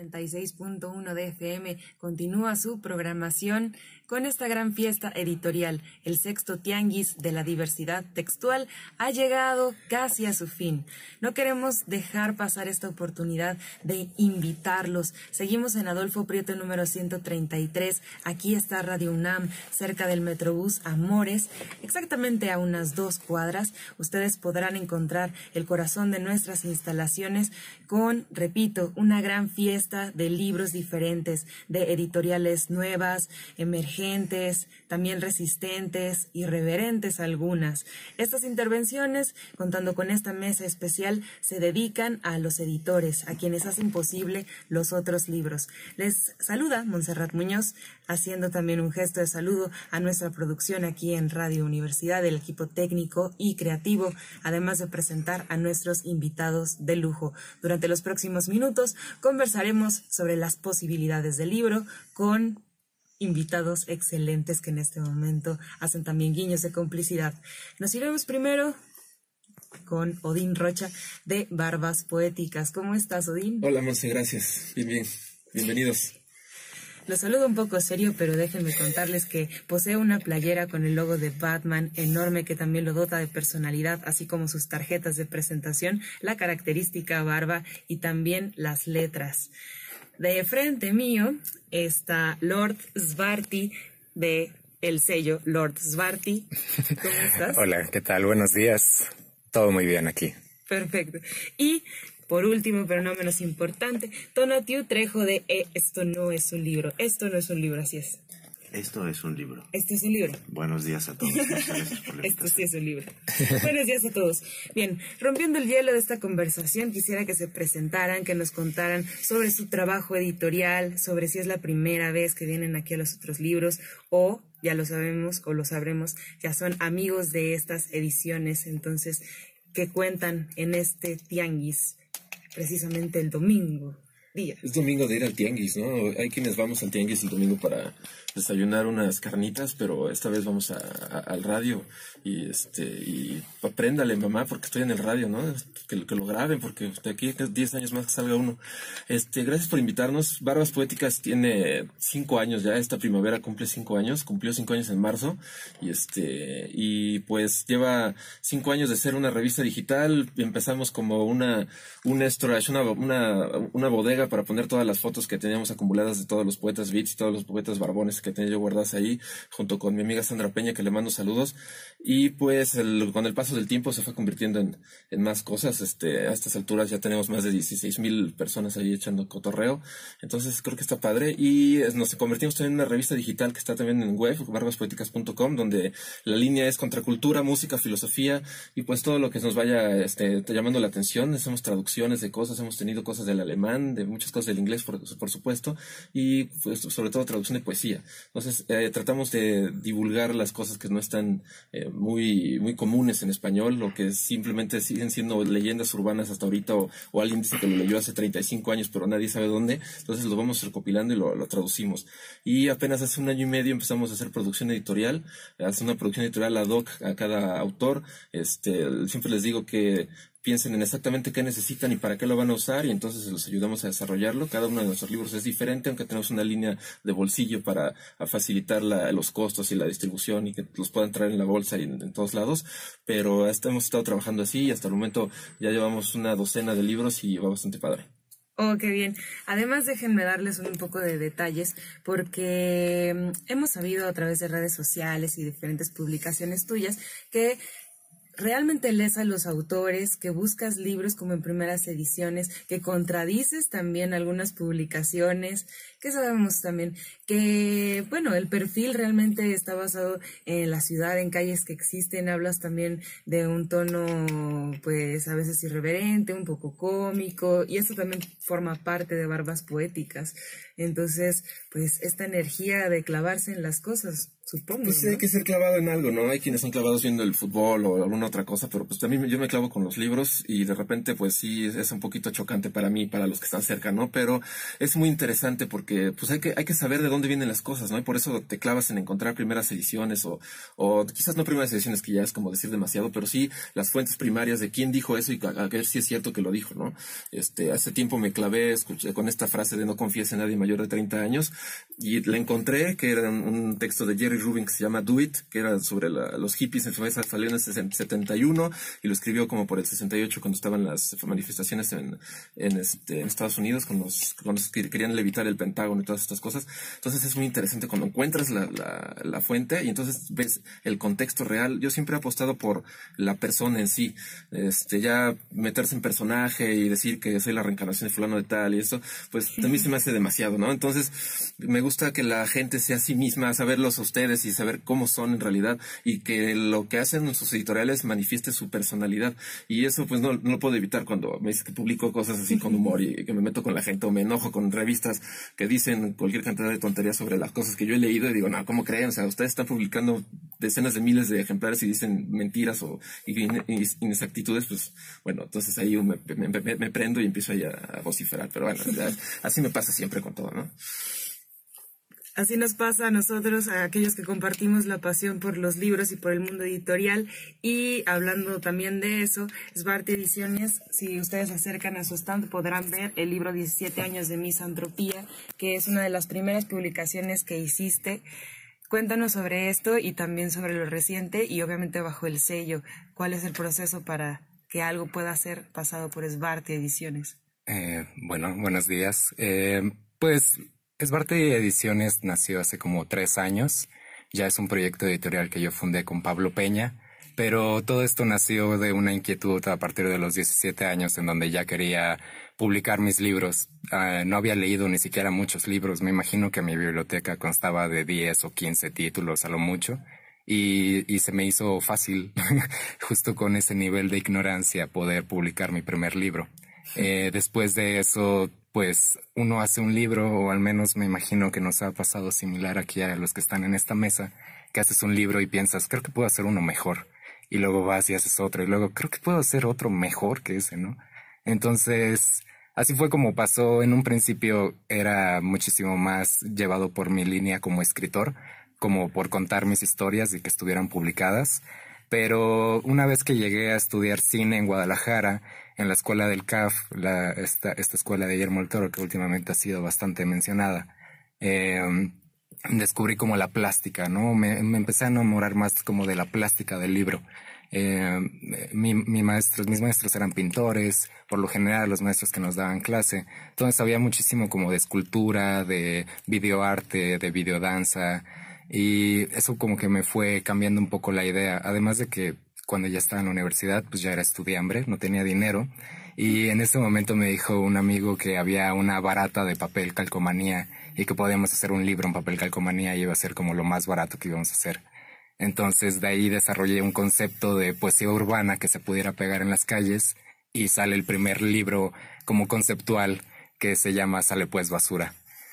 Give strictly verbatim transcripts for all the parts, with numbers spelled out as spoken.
noventa y seis punto uno de F M continúa su programación con esta gran fiesta editorial. El sexto Tianguis de la Diversidad Textual ha llegado casi a su fin. No queremos dejar pasar esta oportunidad de invitarlos. Seguimos en Adolfo Prieto número ciento treinta y tres. Aquí está Radio UNAM, cerca del Metrobús Amores, exactamente a unas dos cuadras. Ustedes podrán encontrar el corazón de nuestras instalaciones con, repito, una gran fiesta de libros diferentes, de editoriales nuevas, emergentes, también resistentes, irreverentes algunas. Estas intervenciones, contando con esta mesa especial, se dedican a los editores, a quienes hacen posible los otros libros. Les saluda Montserrat Muñoz, haciendo también un gesto de saludo a nuestra producción aquí en Radio Universidad, el equipo técnico y creativo, además de presentar a nuestros invitados de lujo. Durante los próximos minutos conversaremos sobre las posibilidades del libro con invitados excelentes que en este momento hacen también guiños de complicidad. Nos iremos primero con Odín Rocha de Barbas Poéticas. ¿Cómo estás, Odín? Hola, Monse, gracias. Bien, bien. Bienvenidos. Los saludo un poco serio, pero déjenme contarles que posee una playera con el logo de Batman enorme que también lo dota de personalidad, así como sus tarjetas de presentación, la característica barba y también las letras. De frente mío está Lord Svarti de el sello Lord Svarti. ¿Cómo estás? Hola, ¿qué tal? Buenos días. Todo muy bien aquí. Perfecto. Y por último, pero no menos importante, Tonatiuh Trejo de e, Esto no es un libro. Esto no es un libro, así es. Esto es un libro. Esto es un libro. Buenos días a todos. Gracias por la Esto sí es un libro. Buenos días a todos. Bien, rompiendo el hielo de esta conversación, quisiera que se presentaran, que nos contaran sobre su trabajo editorial, sobre si es la primera vez que vienen aquí a los otros libros o, ya lo sabemos o lo sabremos, ya son amigos de estas ediciones. Entonces, que cuentan en este tianguis, precisamente el domingo. Día. Es domingo de ir al tianguis, ¿no? Hay quienes vamos al tianguis el domingo para desayunar unas carnitas, pero esta vez vamos a, a, al radio y este y apréndale, mamá, porque estoy en el radio, ¿no? Que, que lo graben, porque de aquí a diez años más que salga uno. Este, gracias por invitarnos. Barbas Poéticas tiene cinco años ya, esta primavera cumple cinco años, cumplió cinco años en marzo, y este, y pues lleva cinco años de ser una revista digital. Empezamos como una, una storage, una, una, una bodega para poner todas las fotos que teníamos acumuladas de todos los poetas beats y todos los poetas barbones que tenía yo guardadas ahí, junto con mi amiga Sandra Peña, que le mando saludos. Y pues el, con el paso del tiempo se fue convirtiendo en, en más cosas. Este, a estas alturas ya tenemos más de dieciséis mil personas ahí echando cotorreo. Entonces creo que está padre. Y nos convertimos también en una revista digital que está también en web, barbas poéticas punto com, donde la línea es contracultura, música, filosofía y pues todo lo que nos vaya este, llamando la atención. Hacemos traducciones de cosas, hemos tenido cosas del alemán, de muchas cosas del inglés, por, por supuesto, y pues, sobre todo traducción de poesía. Entonces, eh, tratamos de divulgar las cosas que no están eh, muy, muy comunes en español, o que simplemente siguen siendo leyendas urbanas hasta ahorita, o, o alguien dice que lo leyó hace treinta y cinco años, pero nadie sabe dónde. Entonces lo vamos recopilando y lo, lo traducimos. Y apenas hace un año y medio empezamos a hacer producción editorial, hacer una producción editorial ad hoc a cada autor. Este, siempre les digo que piensen en exactamente qué necesitan y para qué lo van a usar, y entonces los ayudamos a desarrollarlo. Cada uno de nuestros libros es diferente, aunque tenemos una línea de bolsillo para facilitar la, los costos y la distribución y que los puedan traer en la bolsa y en, en todos lados. Pero hasta hemos estado trabajando así y hasta el momento ya llevamos una docena de libros y va bastante padre. Oh, qué bien. Además, déjenme darles un poco de detalles, porque hemos sabido a través de redes sociales y diferentes publicaciones tuyas que realmente lees a los autores, que buscas libros como en primeras ediciones, que contradices también algunas publicaciones, que sabemos también que, bueno, el perfil realmente está basado en la ciudad, en calles que existen. Hablas también de un tono, pues, a veces irreverente, un poco cómico, y esto también forma parte de Barbas Poéticas. Entonces, pues, esta energía de clavarse en las cosas, Supongo, Pues sí, ¿no? hay que ser clavado en algo, ¿no? Hay quienes son clavados viendo el fútbol o alguna otra cosa, pero pues también yo me clavo con los libros y de repente pues sí es, es un poquito chocante para mí, para los que están cerca, ¿no? Pero es muy interesante porque pues hay que hay que saber de dónde vienen las cosas, ¿no? Y por eso te clavas en encontrar primeras ediciones o, o quizás no primeras ediciones, que ya es como decir demasiado, pero sí las fuentes primarias de quién dijo eso y a, a ver si es cierto que lo dijo, ¿no? Este, hace tiempo me clavé, escuché con esta frase de no confíes en nadie mayor de treinta años y la encontré, que era un, un texto de Jerry Rubin que se llama Do It, que era sobre la, los hippies. En su salió en el setenta y uno y lo escribió como por el sesenta y ocho cuando estaban las manifestaciones en, en, este, en Estados Unidos con los, con los que querían levitar el Pentágono y todas estas cosas. Entonces es muy interesante cuando encuentras la, la, la fuente y entonces ves el contexto real. Yo siempre he apostado por la persona en sí, este, ya meterse en personaje y decir que soy la reencarnación de fulano de tal y eso, pues también se me hace demasiado, ¿no? Entonces me gusta que la gente sea a sí misma, saberlos a ustedes y saber cómo son en realidad y que lo que hacen en sus editoriales manifieste su personalidad. Y eso pues no, no lo puedo evitar cuando me dice que publico cosas así con humor y que me meto con la gente o me enojo con revistas que dicen cualquier cantidad de tonterías sobre las cosas que yo he leído y digo, no, ¿cómo creen? O sea, ustedes están publicando decenas de miles de ejemplares y dicen mentiras o inexactitudes, pues bueno, entonces ahí me, me, me, me prendo y empiezo ahí a, a vociferar. Pero bueno, ya, así me pasa siempre con todo, ¿no? Así nos pasa a nosotros, a aquellos que compartimos la pasión por los libros y por el mundo editorial. Y hablando también de eso, Sbarty Ediciones, si ustedes se acercan a su stand, podrán ver el libro diecisiete años de misantropía, que es una de las primeras publicaciones que hiciste. Cuéntanos sobre esto y también sobre lo reciente y obviamente bajo el sello. ¿Cuál es el proceso para que algo pueda ser pasado por Sbarty Ediciones? Eh, bueno, buenos días. Eh, pues... Sbarty Ediciones nació hace como tres años. Ya es un proyecto editorial que yo fundé con Pablo Peña, pero todo esto nació de una inquietud a partir de los diecisiete años en donde ya quería publicar mis libros. Uh, no había leído ni siquiera muchos libros. Me imagino que mi biblioteca constaba de diez o quince títulos a lo mucho. Y, y se me hizo fácil, justo con ese nivel de ignorancia, poder publicar mi primer libro. Eh, después de eso, pues uno hace un libro, o al menos me imagino que nos ha pasado similar aquí a los que están en esta mesa, que haces un libro y piensas, creo que puedo hacer uno mejor. Y luego vas y haces otro, y luego creo que puedo hacer otro mejor que ese, ¿no? Entonces, así fue como pasó. En un principio era muchísimo más llevado por mi línea como escritor, como por contar mis historias y que estuvieran publicadas. Pero una vez que llegué a estudiar cine en Guadalajara, en la escuela del C A F, la, esta, esta escuela de Guillermo del Toro, que últimamente ha sido bastante mencionada, eh, descubrí como la plástica, ¿no? Me, me empecé a enamorar más como de la plástica del libro. Eh, mi, mi maestros, mis maestros eran pintores, por lo general los maestros que nos daban clase, entonces había muchísimo como de escultura, de videoarte, de videodanza, y eso como que me fue cambiando un poco la idea, además de que cuando ya estaba en la universidad pues ya era estudiambre, no tenía dinero, y en ese momento me dijo un amigo que había una barata de papel calcomanía y que podíamos hacer un libro en papel calcomanía y iba a ser como lo más barato que íbamos a hacer. Entonces de ahí desarrollé un concepto de poesía urbana que se pudiera pegar en las calles y sale el primer libro como conceptual que se llama Sale pues basura.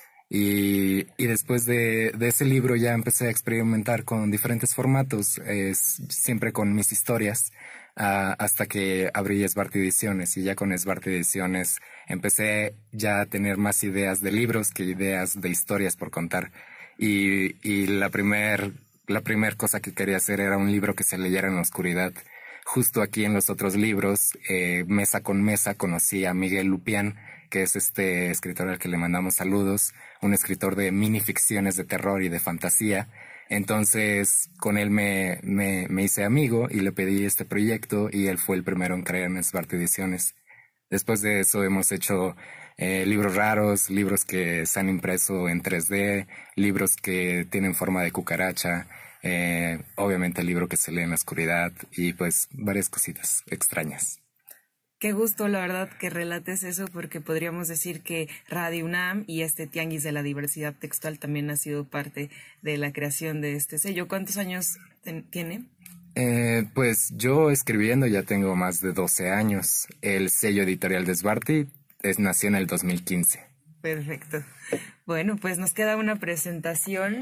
Y, y después de, de ese libro ya empecé a experimentar con diferentes formatos, eh, siempre con mis historias, uh, hasta que abrí Sbarty Ediciones, y ya con Sbarty Ediciones empecé ya a tener más ideas de libros que ideas de historias por contar. Y, y la primer, la primer cosa que quería hacer era un libro que se leyera en la oscuridad. Justo aquí en los otros libros, eh, mesa con mesa, conocí a Miguel Lupián, que es este escritor al que le mandamos saludos, un escritor de minificciones de terror y de fantasía. Entonces con él me, me, me hice amigo y le pedí este proyecto y él fue el primero en creer en Sbarty Ediciones. Después de eso hemos hecho eh, libros raros, libros que se han impreso en tres D, libros que tienen forma de cucaracha, eh, obviamente el libro que se lee en la oscuridad y pues varias cositas extrañas. Qué gusto, la verdad, que relates eso, porque podríamos decir que Radio UNAM y este Tianguis de la Diversidad Textual también ha sido parte de la creación de este sello. ¿Cuántos años ten- tiene? Eh, pues yo escribiendo ya tengo más de doce años. El sello editorial de Sbarty es, nació en el dos mil quince. Perfecto. Bueno, pues nos queda una presentación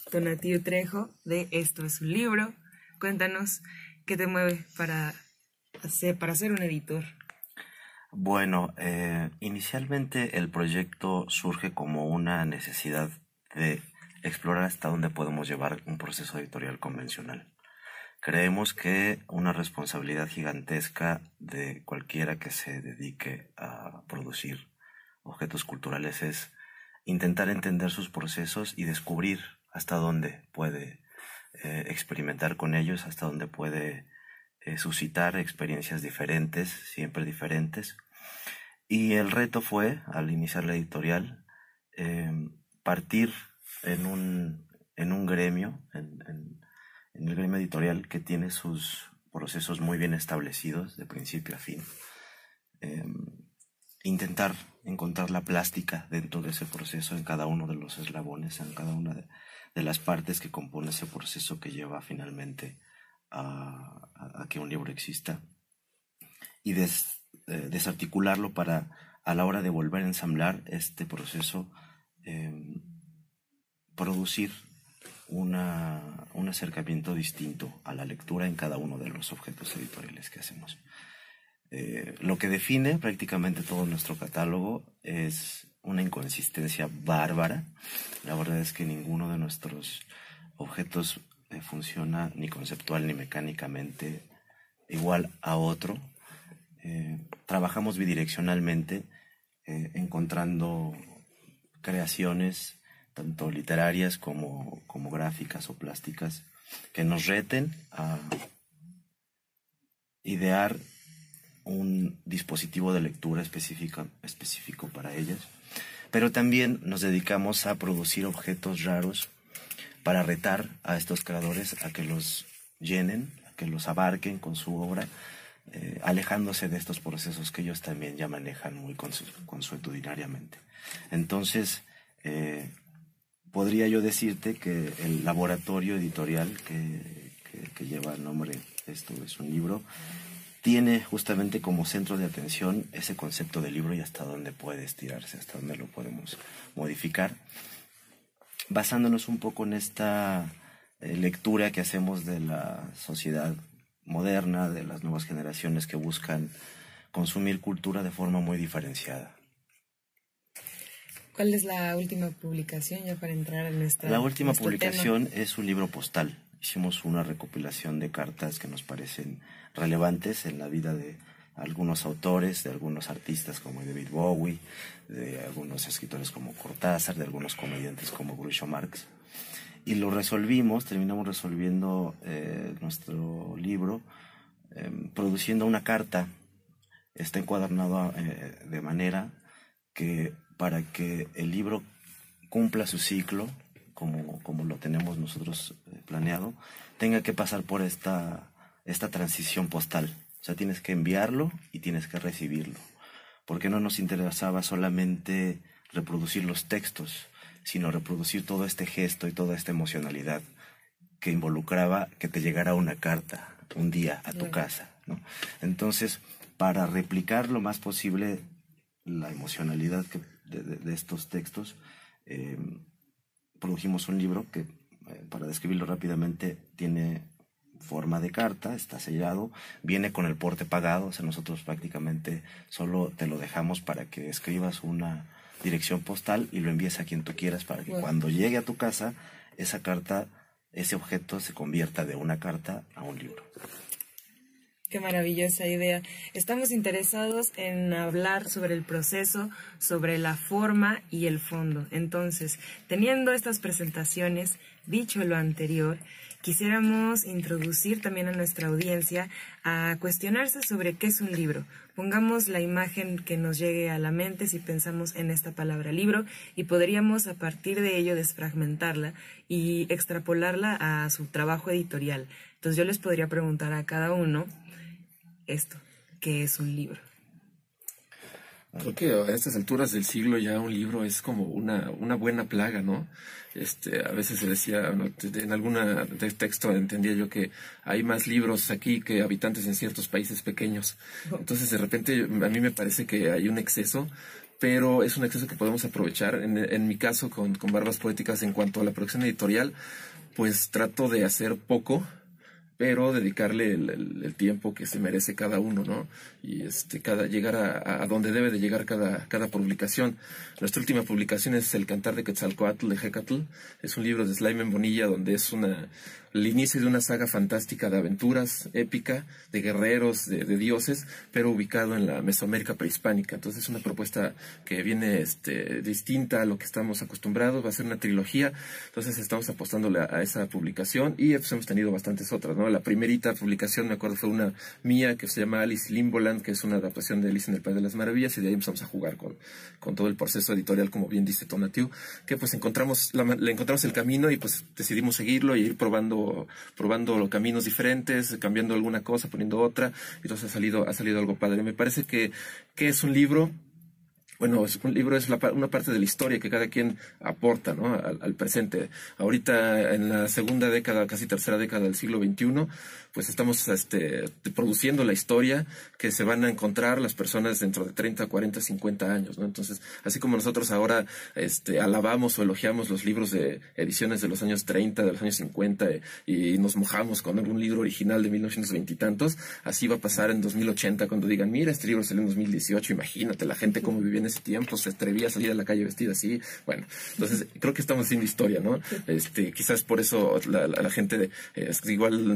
Tonatiuh Trejo de Esto es un libro. Cuéntanos qué te mueve para hacer, para ser un editor. Bueno, eh, inicialmente el proyecto surge como una necesidad de explorar hasta dónde podemos llevar un proceso editorial convencional. Creemos que una responsabilidad gigantesca de cualquiera que se dedique a producir objetos culturales es intentar entender sus procesos y descubrir hasta dónde puede eh, experimentar con ellos, hasta dónde puede eh, suscitar experiencias diferentes, siempre diferentes. Y el reto fue, al iniciar la editorial, eh, partir en un, en un gremio, en, en, en el gremio editorial que tiene sus procesos muy bien establecidos de principio a fin. Eh, intentar encontrar la plástica dentro de ese proceso, en cada uno de los eslabones, en cada una de, de las partes que compone ese proceso que lleva finalmente a, a, a que un libro exista, y des, eh, desarticularlo para, a la hora de volver a ensamblar este proceso, eh, producir una, un acercamiento distinto a la lectura en cada uno de los objetos editoriales que hacemos. Eh, lo que define prácticamente todo nuestro catálogo es una inconsistencia bárbara. La verdad es que ninguno de nuestros objetos eh, funciona ni conceptual ni mecánicamente igual a otro. Eh, trabajamos bidireccionalmente, eh, encontrando creaciones tanto literarias como, como gráficas o plásticas que nos reten a idear un dispositivo de lectura específica, específico para ellas, pero también nos dedicamos a producir objetos raros para retar a estos creadores a que los llenen, a que los abarquen con su obra, eh, alejándose de estos procesos que ellos también ya manejan muy consuetudinariamente. Entonces, eh, podría yo decirte que el laboratorio editorial que, que, que lleva el nombre Esto es un libro tiene justamente como centro de atención ese concepto de libro y hasta dónde puede estirarse, hasta dónde lo podemos modificar, basándonos un poco en esta eh, lectura que hacemos de la sociedad moderna, de las nuevas generaciones que buscan consumir cultura de forma muy diferenciada. ¿Cuál es la última publicación ya para entrar en esta La última en este publicación tema? Es un libro postal. Hicimos una recopilación de cartas que nos parecen relevantes en la vida de algunos autores, de algunos artistas como David Bowie, de algunos escritores como Cortázar, de algunos comediantes como Groucho Marx. Y lo resolvimos, terminamos resolviendo eh, nuestro libro, eh, produciendo una carta. Está encuadernado eh, de manera que para que el libro cumpla su ciclo, como, como lo tenemos nosotros planeado, tenga que pasar por esta, esta transición postal. O sea, tienes que enviarlo y tienes que recibirlo. Porque no nos interesaba solamente reproducir los textos, sino reproducir todo este gesto y toda esta emocionalidad que involucraba que te llegara una carta un día a tu casa, ¿no? Entonces, para replicar lo más posible la emocionalidad que, de, de, de estos textos, eh, produjimos un libro que, eh, para describirlo rápidamente, tiene forma de carta, está sellado, viene con el porte pagado. O sea, nosotros prácticamente solo te lo dejamos para que escribas una dirección postal y lo envíes a quien tú quieras, para que bueno, cuando llegue a tu casa, esa carta, ese objeto se convierta de una carta a un libro. Qué maravillosa idea. Estamos interesados en hablar sobre el proceso, sobre la forma y el fondo. Entonces, teniendo estas presentaciones, dicho lo anterior, quisiéramos introducir también a nuestra audiencia a cuestionarse sobre qué es un libro. Pongamos la imagen que nos llegue a la mente si pensamos en esta palabra libro, y podríamos a partir de ello desfragmentarla y extrapolarla a su trabajo editorial. Entonces yo les podría preguntar a cada uno esto, ¿qué es un libro? Creo que a estas alturas del siglo ya un libro es como una, una buena plaga, ¿no? Este, a veces se decía, ¿no? En algún texto entendía yo que hay más libros aquí que habitantes en ciertos países pequeños. Entonces, de repente, a mí me parece que hay un exceso, pero es un exceso que podemos aprovechar. En, en mi caso, con, con Barbas Poéticas, en cuanto a la producción editorial, pues trato de hacer poco, pero dedicarle el, el, el tiempo que se merece cada uno, ¿no? Y este, cada, llegar a, a donde debe de llegar cada, cada publicación. Nuestra última publicación es El Cantar de Quetzalcóatl, de Hécatl. Es un libro de Slayman Bonilla, donde es una, el inicio de una saga fantástica de aventuras, épica, de guerreros, de, de dioses, pero ubicado en la Mesoamérica prehispánica. Entonces es una propuesta que viene este, distinta a lo que estamos acostumbrados. Va a ser una trilogía, entonces estamos apostándole a, a esa publicación, y pues hemos tenido bastantes otras, ¿no? La primerita publicación, me acuerdo, fue una mía que se llama Alice in Limboland, que es una adaptación de Alice en el País de las Maravillas, y de ahí empezamos a jugar con, con todo el proceso editorial, como bien dice Tonatiuh, que pues encontramos, la, le encontramos el camino y pues decidimos seguirlo y ir probando, probando caminos diferentes, cambiando alguna cosa, poniendo otra, y entonces ha salido, ha salido algo padre. Me parece que, que es un libro. Bueno, es un libro es la, una parte de la historia que cada quien aporta, ¿no? al, al presente. Ahorita, en la segunda década, casi tercera década del siglo veintiuno, pues estamos este, produciendo la historia que se van a encontrar las personas dentro de treinta, cuarenta, cincuenta años, ¿no? Entonces, así como nosotros ahora este, alabamos o elogiamos los libros de ediciones de los años treinta, de los años cincuenta, eh, y nos mojamos con algún libro original de mil novecientos veinte y tantos, así va a pasar en dos mil ochenta cuando digan, mira, este libro salió en dos mil dieciocho, imagínate la gente cómo vivía en ese tiempo, se atrevía a salir a la calle vestida así. Bueno, entonces creo que estamos haciendo historia, ¿no? Este, quizás por eso la, la, la gente eh, igual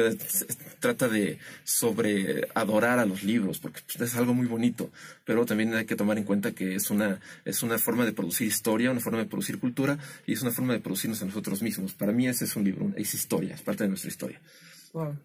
trata de sobre adorar a los libros, porque pues, es algo muy bonito, pero también hay que tomar en cuenta que es una, es una forma de producir historia, una forma de producir cultura, y es una forma de producirnos a nosotros mismos. Para mí ese es un libro, es historia, es parte de nuestra historia. Wow.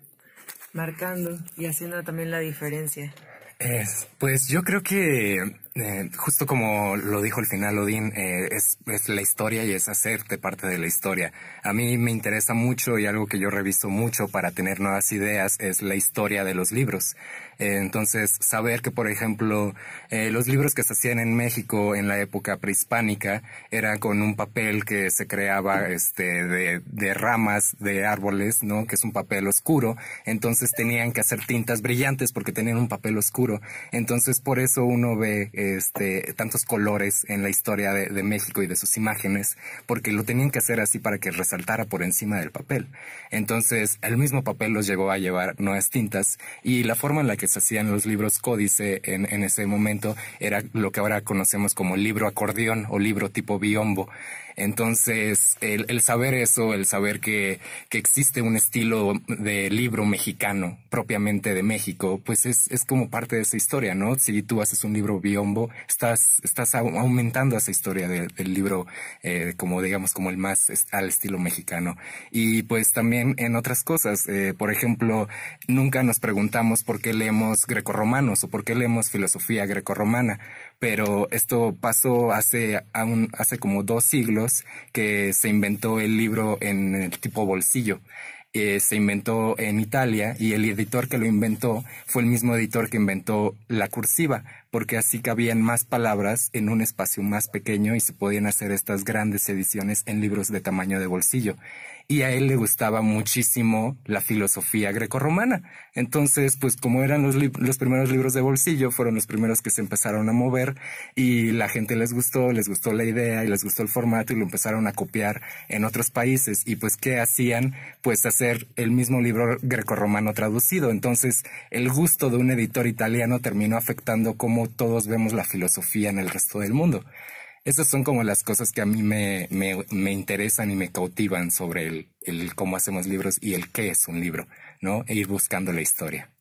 Marcando y haciendo también la diferencia. Es, pues yo creo que eh, justo como lo dijo al final Odín, eh, es, es la historia y es hacerte parte de la historia. A mí me interesa mucho, y algo que yo reviso mucho para tener nuevas ideas, es la historia de los libros. Eh, entonces, saber que, por ejemplo, eh, los libros que se hacían en México en la época prehispánica eran con un papel que se creaba este de, de ramas de árboles, ¿no? Que es un papel oscuro. Entonces tenían que hacer tintas brillantes porque tenían un papel oscuro. Entonces, por eso uno ve este tantos colores en la historia de, de México y de sus imágenes, porque lo tenían que hacer así para que resaltara por encima del papel. Entonces, el mismo papel los llegó a llevar nuevas tintas, y la forma en la que se hacían los libros códice en, en ese momento era lo que ahora conocemos como libro acordeón o libro tipo biombo. Entonces, el, el saber eso, el saber que, que existe un estilo de libro mexicano, propiamente de México, pues es, es como parte de esa historia, ¿no? Si tú haces un libro biombo, estás, estás aumentando esa historia de, del libro, eh, como digamos, como el más est- al estilo mexicano. Y pues también en otras cosas, eh, por ejemplo, nunca nos preguntamos por qué leemos grecorromanos o por qué leemos filosofía grecorromana, pero esto pasó hace, aún, hace como dos siglos, que se inventó el libro en el tipo bolsillo. Eh, se inventó en Italia, y el editor que lo inventó fue el mismo editor que inventó la cursiva, porque así cabían más palabras en un espacio más pequeño y se podían hacer estas grandes ediciones en libros de tamaño de bolsillo. Y a él le gustaba muchísimo la filosofía grecorromana. Entonces, pues como eran los, li- los primeros libros de bolsillo, fueron los primeros que se empezaron a mover, y la gente les gustó, les gustó la idea y les gustó el formato, y lo empezaron a copiar en otros países. Y pues, ¿qué hacían? Pues hacer el mismo libro grecorromano traducido. Entonces, el gusto de un editor italiano terminó afectando cómo todos vemos la filosofía en el resto del mundo. Esas son como las cosas que a mí me, me, me interesan y me cautivan sobre el, el cómo hacemos libros y el qué es un libro, ¿no? E ir buscando la historia.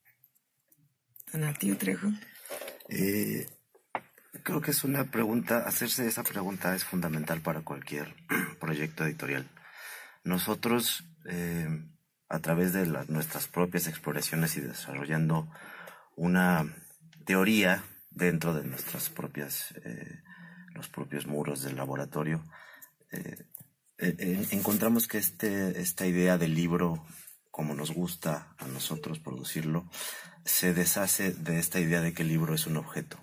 Tonatiuh Trejo. Eh, creo que es una pregunta, hacerse esa pregunta es fundamental para cualquier proyecto editorial. Nosotros, eh, a través de las, nuestras propias exploraciones y desarrollando una teoría dentro de nuestras propias... Eh, los propios muros del laboratorio, eh, eh, encontramos que este, esta idea del libro, como nos gusta a nosotros producirlo, se deshace de esta idea de que el libro es un objeto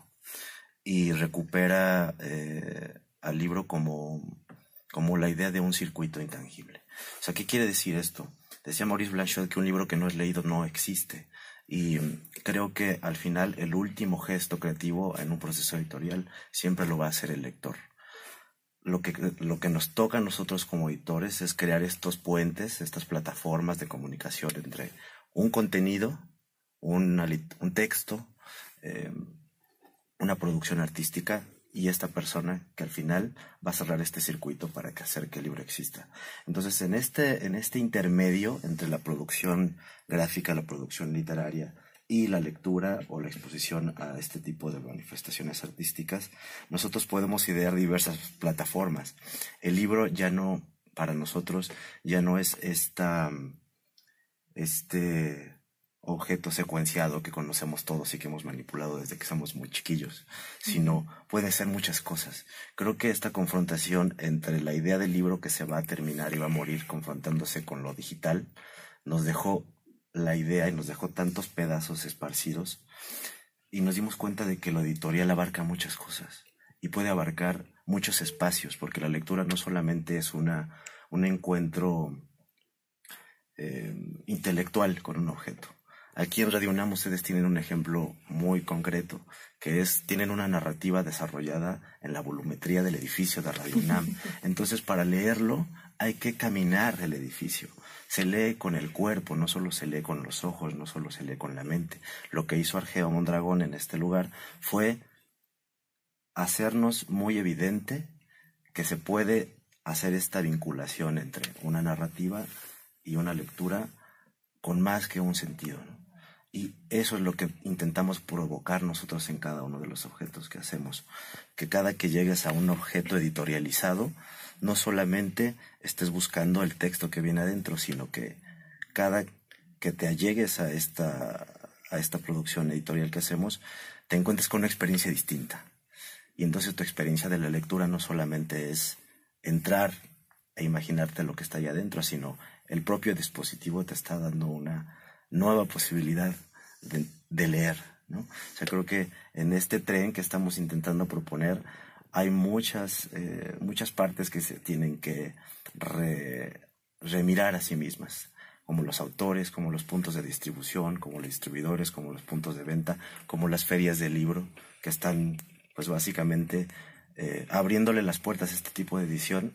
y recupera eh, al libro como, como la idea de un circuito intangible. O sea, ¿qué quiere decir esto? Decía Maurice Blanchot que un libro que no es leído no existe. Y creo que al final el último gesto creativo en un proceso editorial siempre lo va a hacer el lector. Lo que, lo que nos toca a nosotros como editores es crear estos puentes, estas plataformas de comunicación entre un contenido, una, un texto, eh, una producción artística y esta persona que al final va a cerrar este circuito para que hacer que el libro exista. Entonces, en este, en este intermedio entre la producción gráfica, la producción literaria y la lectura o la exposición a este tipo de manifestaciones artísticas, nosotros podemos idear diversas plataformas. El libro ya no, para nosotros, ya no es esta, este objeto secuenciado que conocemos todos y que hemos manipulado desde que somos muy chiquillos, sino puede ser muchas cosas. Creo que esta confrontación entre la idea del libro que se va a terminar y va a morir confrontándose con lo digital, nos dejó la idea y nos dejó tantos pedazos esparcidos y nos dimos cuenta de que lo editorial abarca muchas cosas y puede abarcar muchos espacios, porque la lectura no solamente es una, un encuentro eh, intelectual con un objeto. Aquí en Radio UNAM ustedes tienen un ejemplo muy concreto, que es, tienen una narrativa desarrollada en la volumetría del edificio de Radio UNAM. Entonces, para leerlo hay que caminar el edificio. Se lee con el cuerpo, no solo se lee con los ojos, no solo se lee con la mente. Lo que hizo Argeo Mondragón en este lugar fue hacernos muy evidente que se puede hacer esta vinculación entre una narrativa y una lectura con más que un sentido, ¿no? Y eso es lo que intentamos provocar nosotros en cada uno de los objetos que hacemos. Que cada que llegues a un objeto editorializado, no solamente estés buscando el texto que viene adentro, sino que cada que te allegues a esta, a esta producción editorial que hacemos, te encuentres con una experiencia distinta. Y entonces tu experiencia de la lectura no solamente es entrar e imaginarte lo que está ahí adentro, sino el propio dispositivo te está dando una nueva posibilidad de, de leer, ¿no? O sea, creo que en este tren que estamos intentando proponer hay muchas, eh, muchas partes que se tienen que re, remirar a sí mismas, como los autores, como los puntos de distribución, como los distribuidores, como los puntos de venta, como las ferias del libro, que están, pues básicamente, eh, abriéndole las puertas a este tipo de edición.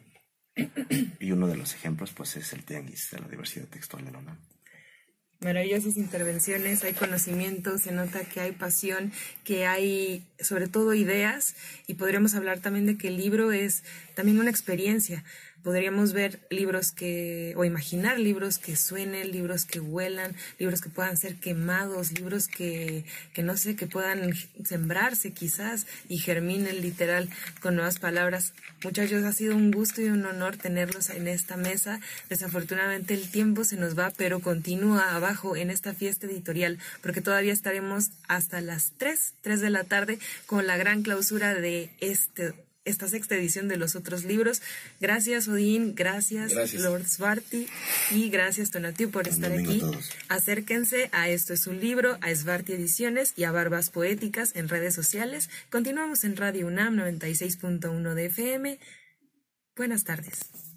Y uno de los ejemplos, pues, es el Tianguis de la Diversidad Textual de la UNAM. Maravillosas intervenciones, hay conocimiento, se nota que hay pasión, que hay sobre todo ideas, y podríamos hablar también de que el libro es también una experiencia. Podríamos ver libros que, o imaginar libros que suenen, libros que vuelan, libros que puedan ser quemados, libros que, que no sé, que puedan sembrarse quizás y germinen literal con nuevas palabras. Muchachos, ha sido un gusto y un honor tenerlos en esta mesa. Desafortunadamente el tiempo se nos va, pero continúa abajo en esta fiesta editorial, porque todavía estaremos hasta las tres, tres de la tarde con la gran clausura de este esta sexta edición de los otros libros. Gracias, Odín, gracias, gracias. Lord Svarti, y gracias, Tonatiuh, por estar aquí. Acérquense a Esto es un libro, a Svarti Ediciones y a Barbas Poéticas en redes sociales. Continuamos en Radio UNAM noventa y seis punto uno de F M. Buenas tardes.